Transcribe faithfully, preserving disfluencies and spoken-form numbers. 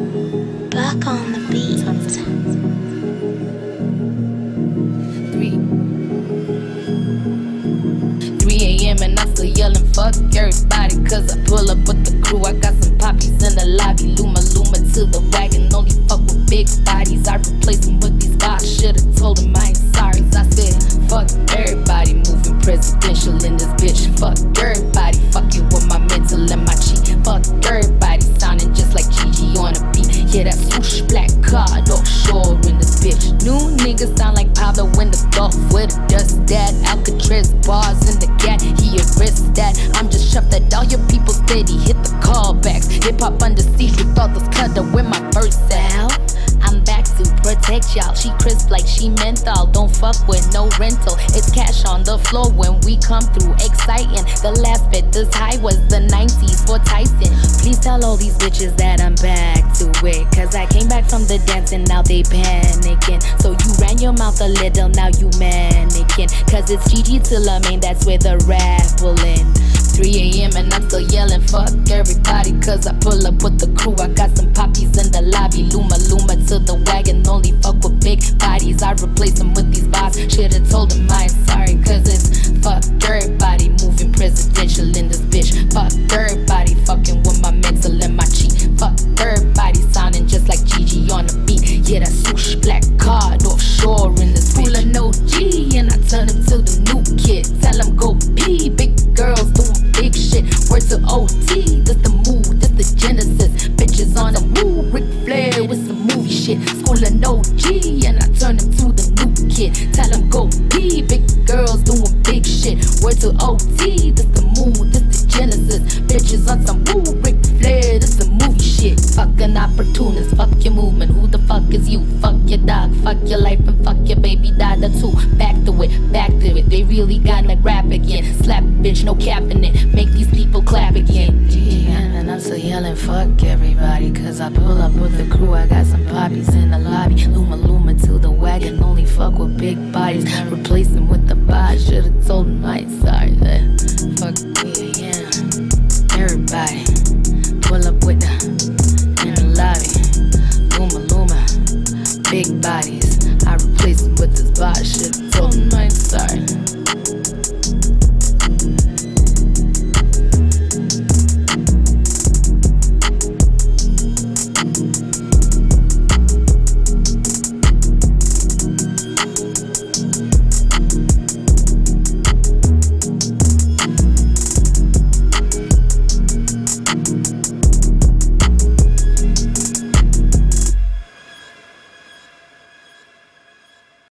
Back on the beat. three a.m. and I'm still yelling fuck everybody, cause I pull up with the crew. I got some poppies in the lobby. Luma Luma to the wagon, only fuck with big bodies. I replace them with these bots. Should've told them I ain't sorry. I said fuck everybody, moving presidential in this bitch. Fuck everybody, fucking with my mental and my cheek. Fuck everybody, sounding just like Gigi on a beat. Yeah, that swoosh black card offshore in this bitch. New niggas sound like Pablo in the Gulf with a dust dad. Alcatraz bars in the gat, he arrests that. I'm just chuffed that all your people steady hit the callbacks. Hip hop under siege with all those cutter with my verse out. I'm back to protect y'all. She crisp like she menthol. Don't fuck with no rental. It's cash on the floor when we come through. Exciting. The last bit this high was the nineties for Tyson. Please tell all these bitches that I'm back to it, cause I came back from the dance and now they panicking. So you ran your mouth a little, now you mannequin. Cause it's Gigi till I mean that's where the rap will end. three a.m. and I'm still yelling fuck everybody, cause I pull up with the crew. I got some poppies in the lobby. Luma Luma to the wagon, only fuck with big bodies. I replace them with these bots. Should've told them I ain't sorry, cause it's fuck everybody, moving presidential in this bitch. Fuck everybody, fucking with my mental and my cheek. Fuck everybody, sounding just like Gigi on the beat. Yeah, that swoosh black card offshore in this bitch. Full of no G, and I turn him to the new kid. Tell him go pee, big girls doing big shit. Word to O T, this the mood, this the genesis. Bitches on the move, Ric Flair with some movie shit. School of no G, and I turn him to the new kid. Tell him go pee, big girls doing big shit. Word to O T, this the mood, this the genesis. Bitches on some move, Ric Flair, this the movie shit. Fucking opportunist, fuck your movement. Who the fuck is you? Fuck your dog, fuck your life, and fuck your baby dada too. Back to it, back to it. They really gonna rap again. Slap a bitch, no capping it. Make these people clap again. Yeah, and I'm still yelling fuck everybody, cause I pull up with the crew. I got some poppies in the lobby. Luma Luma to the wagon, only fuck with big bodies. Replace them with the bots. Should've told them I ain't sorry. That fuck yeah, yeah. Everybody.